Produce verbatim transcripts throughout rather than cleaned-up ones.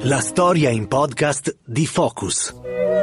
La storia in podcast di Focus.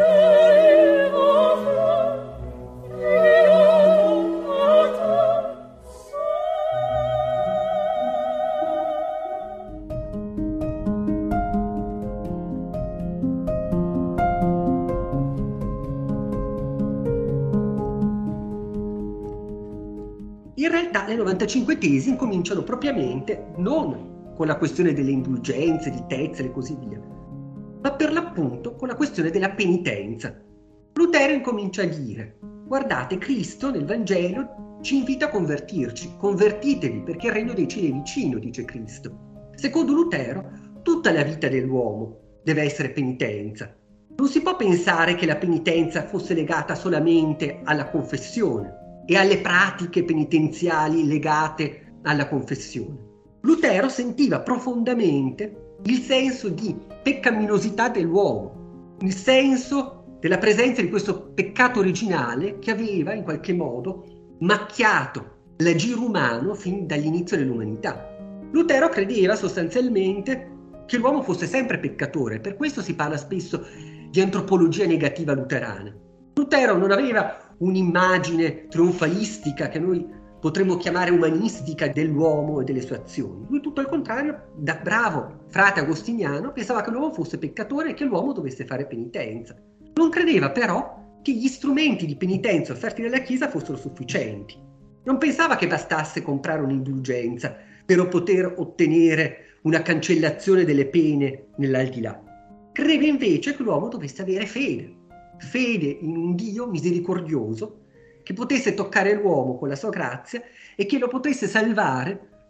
In realtà le novantacinque tesi incominciano propriamente non con la questione delle indulgenze, di Tetzel e così via, ma per l'appunto con la questione della penitenza. Lutero incomincia a dire: guardate, Cristo nel Vangelo ci invita a convertirci, convertitevi perché il regno dei cieli è vicino, dice Cristo. Secondo Lutero, tutta la vita dell'uomo deve essere penitenza. Non si può pensare che la penitenza fosse legata solamente alla confessione e alle pratiche penitenziali legate alla confessione. Lutero sentiva profondamente il senso di peccaminosità dell'uomo, il senso della presenza di questo peccato originale che aveva in qualche modo macchiato l'agire umano fin dall'inizio dell'umanità. Lutero credeva sostanzialmente che l'uomo fosse sempre peccatore, per questo si parla spesso di antropologia negativa luterana. Lutero non aveva un'immagine trionfalistica che noi potremmo chiamare umanistica dell'uomo e delle sue azioni. Lui, tutto al contrario, da bravo frate agostiniano, pensava che l'uomo fosse peccatore e che l'uomo dovesse fare penitenza. Non credeva però che gli strumenti di penitenza offerti dalla Chiesa fossero sufficienti. Non pensava che bastasse comprare un'indulgenza per poter ottenere una cancellazione delle pene nell'aldilà. Credeva invece che l'uomo dovesse avere fede, fede in un Dio misericordioso che potesse toccare l'uomo con la sua grazia e che lo potesse salvare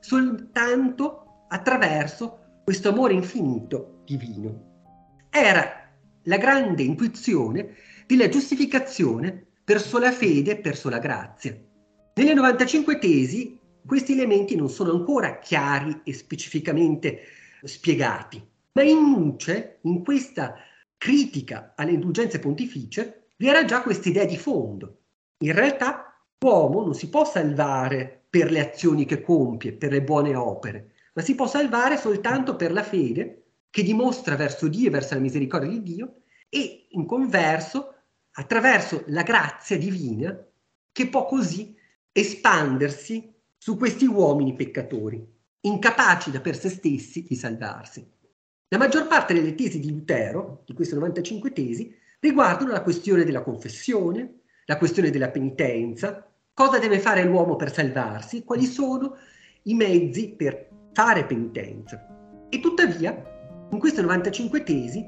soltanto attraverso questo amore infinito divino. Era la grande intuizione della giustificazione per sola fede e per sola grazia. Nelle novantacinque tesi questi elementi non sono ancora chiari e specificamente spiegati, ma in nuce, in questa critica alle indulgenze pontificie, vi era già questa idea di fondo. In realtà l'uomo non si può salvare per le azioni che compie, per le buone opere, ma si può salvare soltanto per la fede che dimostra verso Dio e verso la misericordia di Dio e in converso attraverso la grazia divina che può così espandersi su questi uomini peccatori, incapaci da per se stessi di salvarsi. La maggior parte delle tesi di Lutero, di queste novantacinque tesi, riguardano la questione della confessione, la questione della penitenza, cosa deve fare l'uomo per salvarsi, quali sono i mezzi per fare penitenza. E tuttavia, in queste novantacinque tesi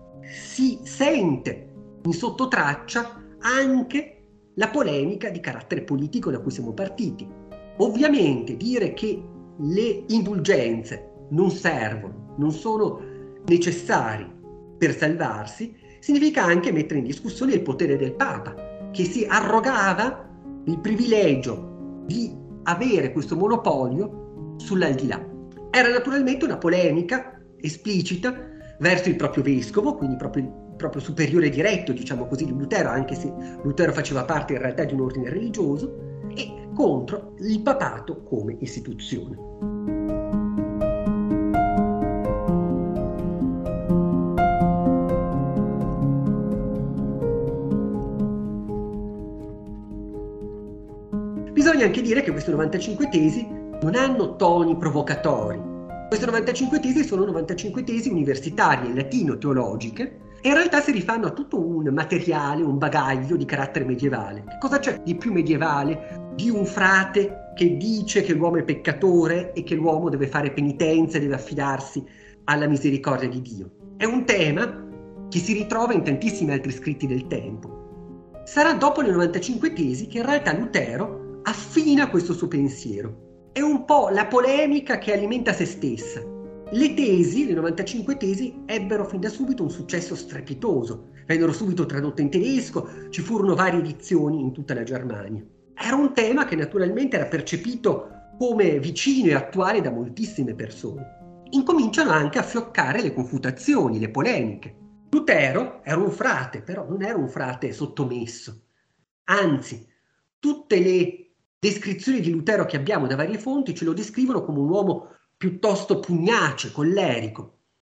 si sente in sottotraccia anche la polemica di carattere politico da cui siamo partiti. Ovviamente dire che le indulgenze non servono, non sono necessari per salvarsi, significa anche mettere in discussione il potere del Papa, che si arrogava il privilegio di avere questo monopolio sull'aldilà. Era naturalmente una polemica esplicita verso il proprio vescovo, quindi proprio il proprio superiore diretto, diciamo così, di Lutero, anche se Lutero faceva parte in realtà di un ordine religioso, e contro il papato come istituzione. Bisogna anche dire che queste novantacinque tesi non hanno toni provocatori. Queste novantacinque tesi sono novantacinque tesi universitarie, latino-teologiche, e in realtà si rifanno a tutto un materiale, un bagaglio di carattere medievale. Che cosa c'è di più medievale di un frate che dice che l'uomo è peccatore e che l'uomo deve fare penitenza e deve affidarsi alla misericordia di Dio? È un tema che si ritrova in tantissimi altri scritti del tempo. Sarà dopo le novantacinque tesi che in realtà Lutero affina questo suo pensiero. È un po' la polemica che alimenta se stessa. Le tesi, le novantacinque tesi, ebbero fin da subito un successo strepitoso. Vennero subito tradotte in tedesco, ci furono varie edizioni in tutta la Germania. Era un tema che naturalmente era percepito come vicino e attuale da moltissime persone. Incominciano anche a fioccare le confutazioni, le polemiche. Lutero era un frate, però non era un frate sottomesso. Anzi, tutte le descrizioni di Lutero che abbiamo da varie fonti ce lo descrivono come un uomo piuttosto pugnace, collerico.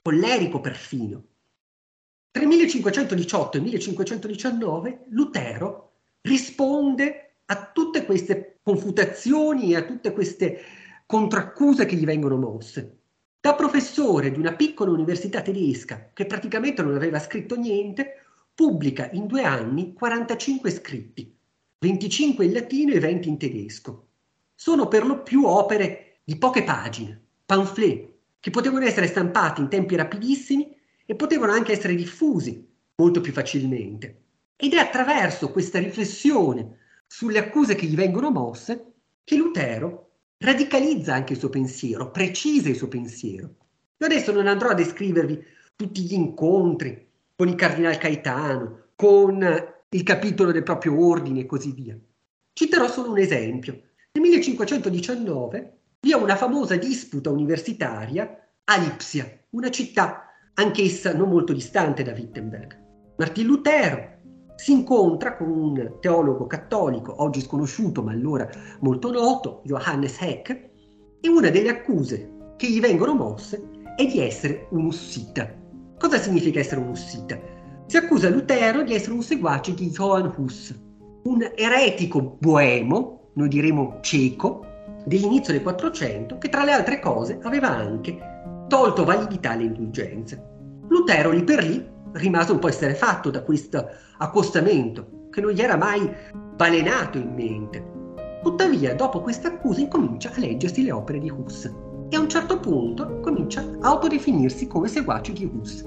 collerico perfino. Tra il millecinquecentodiciotto e il millecinquecentodiciannove Lutero risponde a tutte queste confutazioni e a tutte queste contraccuse che gli vengono mosse. Da professore di una piccola università tedesca, che praticamente non aveva scritto niente, pubblica in due anni quarantacinque scritti, venticinque in latino e venti in tedesco. Sono per lo più opere di poche pagine, pamphlet, che potevano essere stampati in tempi rapidissimi e potevano anche essere diffusi molto più facilmente. Ed è attraverso questa riflessione sulle accuse che gli vengono mosse che Lutero radicalizza anche il suo pensiero, precisa il suo pensiero. Io adesso non andrò a descrivervi tutti gli incontri con il cardinal Caetano, con il capitolo del proprio ordine e così via. Citerò solo un esempio. Nel millecinquecentodiciannove vi è una famosa disputa universitaria a Lipsia, una città anch'essa non molto distante da Wittenberg. Martin Lutero si incontra con un teologo cattolico, oggi sconosciuto ma allora molto noto, Johannes Eck, e una delle accuse che gli vengono mosse è di essere un ussita. Cosa significa essere un ussita? Si accusa Lutero di essere un seguace di Johann Huss, un eretico boemo, noi diremo cieco, dell'inizio del Quattrocento, che tra le altre cose aveva anche tolto validità alle indulgenze. Lutero lì per lì rimase un po' esterrefatto da questo accostamento che non gli era mai balenato in mente. Tuttavia, dopo questa accusa incomincia a leggersi le opere di Huss e a un certo punto comincia a autodefinirsi come seguace di Huss.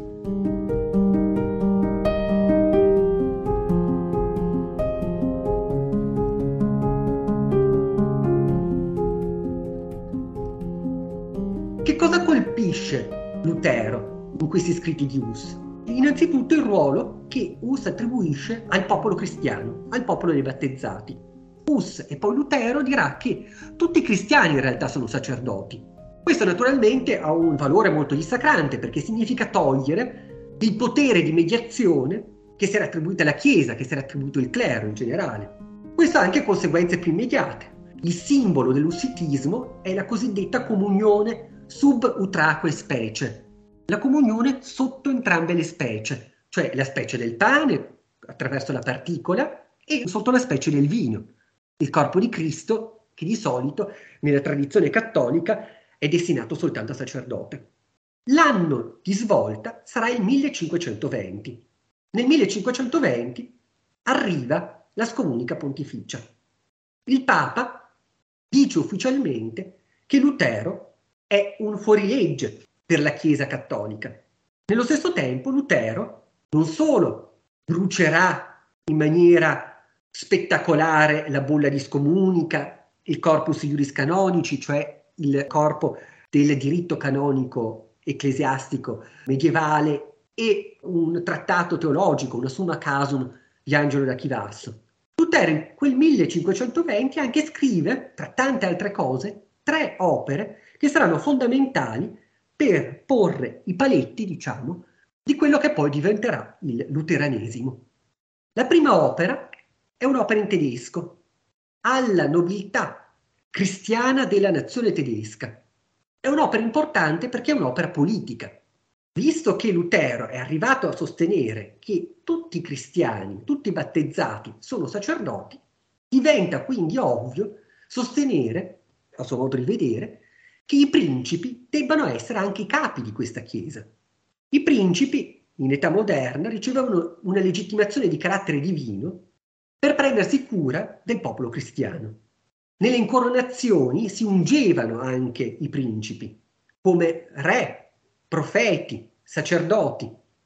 Che cosa colpisce Lutero in questi scritti di Huss? Innanzitutto il ruolo che Huss attribuisce al popolo cristiano, al popolo dei battezzati. Huss e poi Lutero dirà che tutti i cristiani in realtà sono sacerdoti. Questo naturalmente ha un valore molto dissacrante perché significa togliere il potere di mediazione che si era attribuito alla Chiesa, che si era attribuito al clero in generale. Questo ha anche conseguenze più immediate. Il simbolo dell'ussitismo è la cosiddetta comunione sub utraque specie, la comunione sotto entrambe le specie, cioè la specie del pane attraverso la particola e sotto la specie del vino, il corpo di Cristo che di solito nella tradizione cattolica è destinato soltanto a sacerdote. L'anno di svolta sarà il millecinquecentoventi. Nel millecinquecentoventi arriva la scomunica pontificia. Il Papa dice ufficialmente che Lutero è un fuorilegge per la Chiesa cattolica. Nello stesso tempo Lutero non solo brucerà in maniera spettacolare la bolla di scomunica, il corpus iuris canonici, cioè il corpo del diritto canonico ecclesiastico medievale e un trattato teologico, una summa casum di Angelo da Chivasso. Lutero in quel millecinquecentoventi anche scrive, tra tante altre cose, tre opere che saranno fondamentali per porre i paletti, diciamo, di quello che poi diventerà il luteranesimo. La prima opera è un'opera in tedesco, alla nobiltà cristiana della nazione tedesca. È un'opera importante perché è un'opera politica. Visto che Lutero è arrivato a sostenere che tutti i cristiani, tutti i battezzati sono sacerdoti, diventa quindi ovvio sostenere, a suo modo di vedere, che i principi debbano essere anche i capi di questa Chiesa. I principi, in età moderna, ricevevano una legittimazione di carattere divino per prendersi cura del popolo cristiano. Nelle incoronazioni si ungevano anche i principi, come re, profeti, sacerdoti.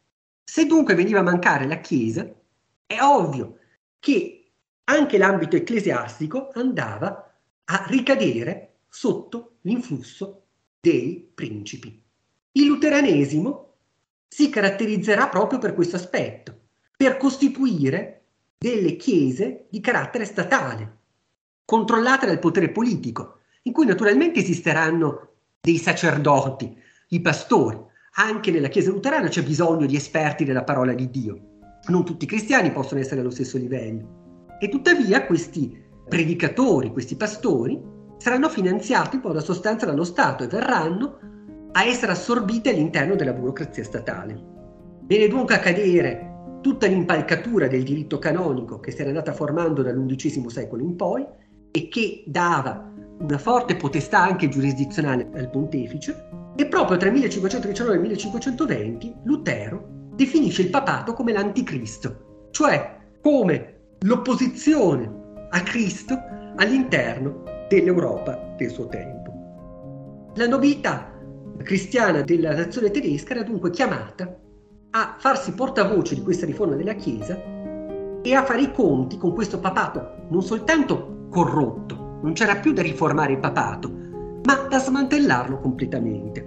Se dunque veniva a mancare la Chiesa, è ovvio che anche l'ambito ecclesiastico andava a ricadere sotto l'influsso dei principi. Il luteranesimo si caratterizzerà proprio per questo aspetto, per costituire delle chiese di carattere statale, controllate dal potere politico, in cui naturalmente esisteranno dei sacerdoti, i pastori. Anche nella Chiesa luterana c'è bisogno di esperti della parola di Dio. Non tutti i cristiani possono essere allo stesso livello. E tuttavia questi predicatori, questi pastori, saranno finanziati in buona sostanza dallo Stato e verranno a essere assorbite all'interno della burocrazia statale. Viene dunque a cadere tutta l'impalcatura del diritto canonico che si era andata formando dall'undicesimo secolo in poi e che dava una forte potestà anche giurisdizionale al pontefice, e proprio tra il millecinquecentodiciannove e il millecinquecentoventi Lutero definisce il papato come l'anticristo, cioè come l'opposizione a Cristo all'interno dell'Europa del suo tempo. La nobiltà cristiana della nazione tedesca era dunque chiamata a farsi portavoce di questa riforma della Chiesa e a fare i conti con questo papato non soltanto corrotto, non c'era più da riformare il papato, ma da smantellarlo completamente.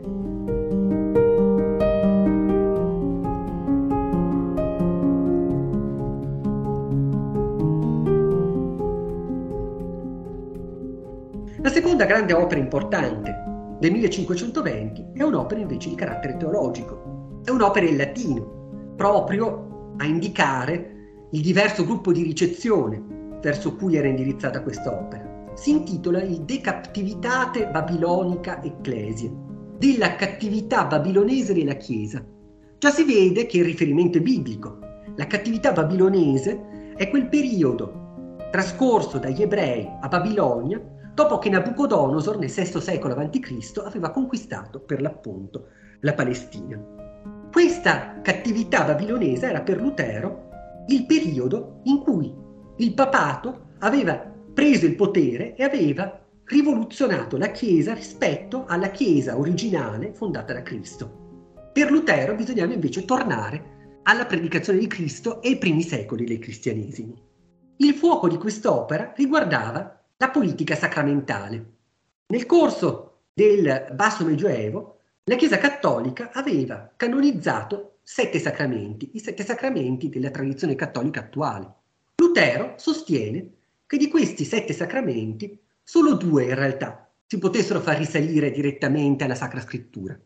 La seconda grande opera importante del millecinquecentoventi è un'opera invece di carattere teologico. È un'opera in latino, proprio a indicare il diverso gruppo di ricezione verso cui era indirizzata quest'opera. Si intitola il De Captivitate Babilonica Ecclesia, della cattività babilonese della Chiesa. Già si vede che il riferimento è biblico. La cattività babilonese è quel periodo trascorso dagli ebrei a Babilonia dopo che Nabucodonosor nel sesto secolo avanti Cristo aveva conquistato per l'appunto la Palestina. Questa cattività babilonese era per Lutero il periodo in cui il papato aveva preso il potere e aveva rivoluzionato la Chiesa rispetto alla Chiesa originale fondata da Cristo. Per Lutero bisognava invece tornare alla predicazione di Cristo e ai primi secoli del cristianesimo. Il fuoco di quest'opera riguardava la politica sacramentale. Nel corso del Basso Medioevo, la Chiesa Cattolica aveva canonizzato sette sacramenti, i sette sacramenti della tradizione cattolica attuale. Lutero sostiene che di questi sette sacramenti solo due in realtà si potessero far risalire direttamente alla Sacra Scrittura: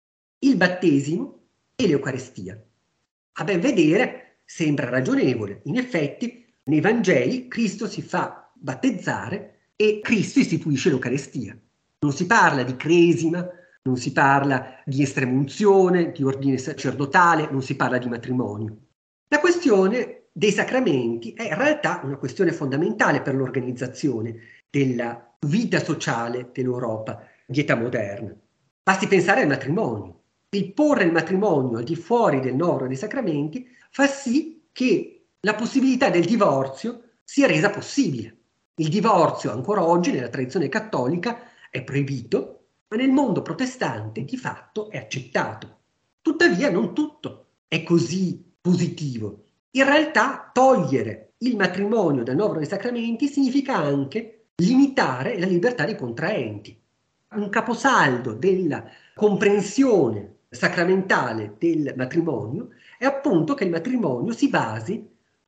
il battesimo e l'Eucarestia. A ben vedere sembra ragionevole. In effetti, nei Vangeli Cristo si fa battezzare e Cristo istituisce l'Eucarestia. Non si parla di cresima, non si parla di estremunzione, di ordine sacerdotale, non si parla di matrimonio. La questione dei sacramenti è in realtà una questione fondamentale per l'organizzazione della vita sociale dell'Europa di età moderna. Basti pensare al matrimonio. Il porre il matrimonio al di fuori del novero dei sacramenti fa sì che la possibilità del divorzio sia resa possibile. Il divorzio ancora oggi nella tradizione cattolica è proibito, ma nel mondo protestante di fatto è accettato. Tuttavia non tutto è così positivo. In realtà togliere il matrimonio dal novero dei sacramenti significa anche limitare la libertà dei contraenti. Un caposaldo della comprensione sacramentale del matrimonio è appunto che il matrimonio si basi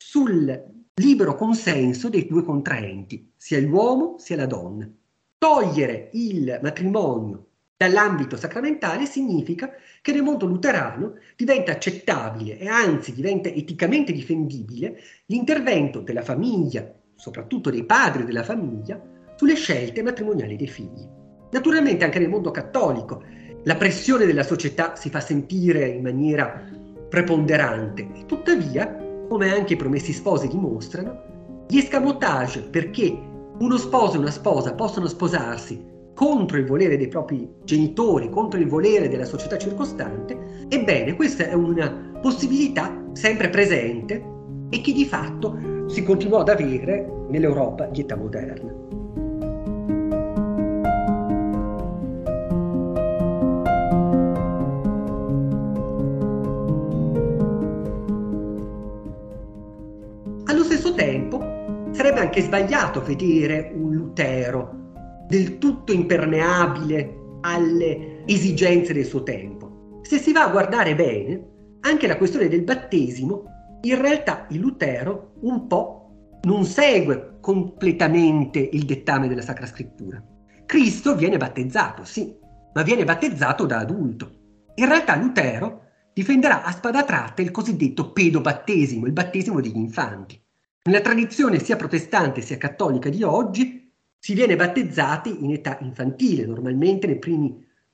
sul libero consenso dei due contraenti, sia l'uomo sia la donna. Togliere il matrimonio dall'ambito sacramentale significa che nel mondo luterano diventa accettabile e anzi diventa eticamente difendibile l'intervento della famiglia, soprattutto dei padri della famiglia, sulle scelte matrimoniali dei figli. Naturalmente anche nel mondo cattolico la pressione della società si fa sentire in maniera preponderante e tuttavia, come anche i Promessi Sposi dimostrano, gli escamotage perché uno sposo e una sposa possono sposarsi contro il volere dei propri genitori, contro il volere della società circostante, ebbene questa è una possibilità sempre presente e che di fatto si continuò ad avere nell'Europa di età moderna. Allo stesso tempo sarebbe anche sbagliato vedere un Lutero del tutto impermeabile alle esigenze del suo tempo. Se si va a guardare bene, anche la questione del battesimo, in realtà il Lutero un po' non segue completamente il dettame della Sacra Scrittura. Cristo viene battezzato, sì, ma viene battezzato da adulto. In realtà Lutero difenderà a spada tratta il cosiddetto pedobattesimo, il battesimo degli infanti. Nella tradizione sia protestante sia cattolica di oggi si viene battezzati in età infantile, normalmente nei primi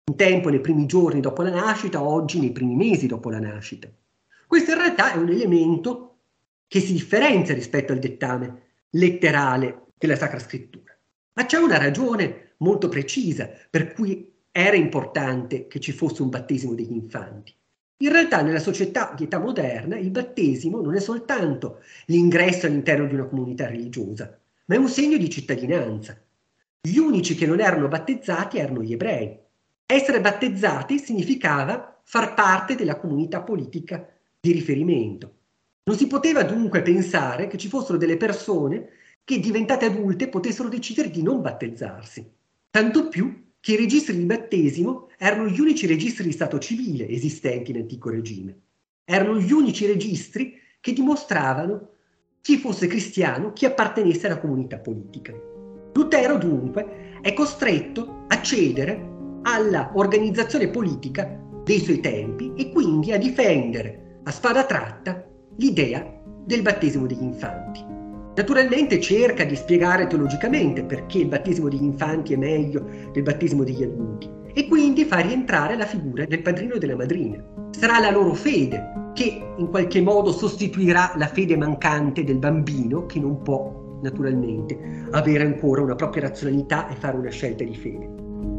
Un tempo nei primi giorni dopo la nascita, oggi nei primi mesi dopo la nascita. Questo in realtà è un elemento che si differenzia rispetto al dettame letterale della Sacra Scrittura. Ma c'è una ragione molto precisa per cui era importante che ci fosse un battesimo degli infanti. In realtà nella società di età moderna il battesimo non è soltanto l'ingresso all'interno di una comunità religiosa, ma è un segno di cittadinanza. Gli unici che non erano battezzati erano gli ebrei. Essere battezzati significava far parte della comunità politica di riferimento. Non si poteva dunque pensare che ci fossero delle persone che diventate adulte potessero decidere di non battezzarsi. Tanto più che i registri di battesimo erano gli unici registri di stato civile esistenti in antico regime. Erano gli unici registri che dimostravano chi fosse cristiano, chi appartenesse alla comunità politica. Lutero dunque è costretto a cedere alla organizzazione politica dei suoi tempi e quindi a difendere a spada tratta l'idea del battesimo degli infanti. Naturalmente cerca di spiegare teologicamente perché il battesimo degli infanti è meglio del battesimo degli adulti e quindi fa rientrare la figura del padrino e della madrina. Sarà la loro fede che in qualche modo sostituirà la fede mancante del bambino che non può naturalmente avere ancora una propria razionalità e fare una scelta di fede.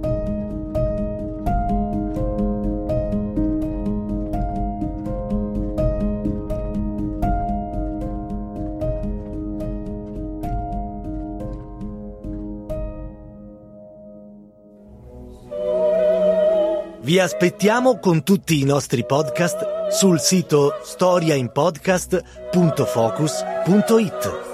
Vi aspettiamo con tutti i nostri podcast sul sito storia in podcast punto focus punto it.